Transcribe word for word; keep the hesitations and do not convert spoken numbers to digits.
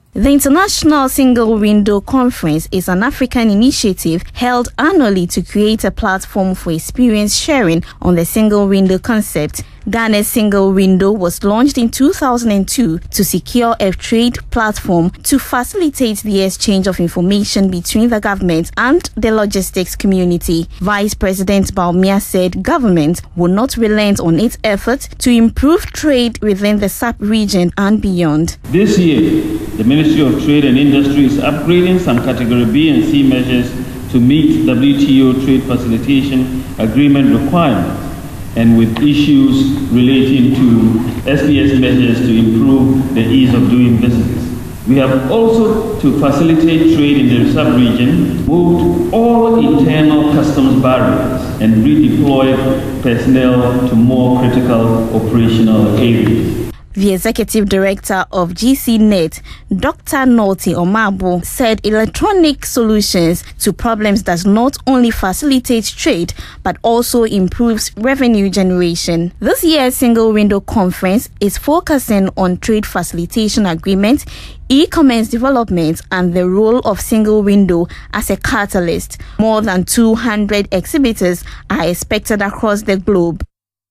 The International Single Window Conference is an African initiative held annually to create a platform for experience sharing on the single window concept. Ghana's Single Window was launched in two thousand two to secure a trade platform to facilitate the exchange of information between the government and the logistics community. Vice President Bawumia said government will not relent on its efforts to improve trade within the S A P region and beyond. This year, the Ministry of Trade and Industry is upgrading some Category B and C measures to meet W T O trade facilitation agreement requirements, and with issues relating to S P S measures to improve the ease of doing business. We have also, to facilitate trade in the sub-region, moved all internal customs barriers and redeployed personnel to more critical operational areas. The executive director of G C Net, Doctor Nolty Omabo, said electronic solutions to problems does not only facilitate trade but also improves revenue generation. This year's Single Window Conference is focusing on trade facilitation agreements, e-commerce development, and the role of single window as a catalyst. More than two hundred exhibitors are expected across the globe.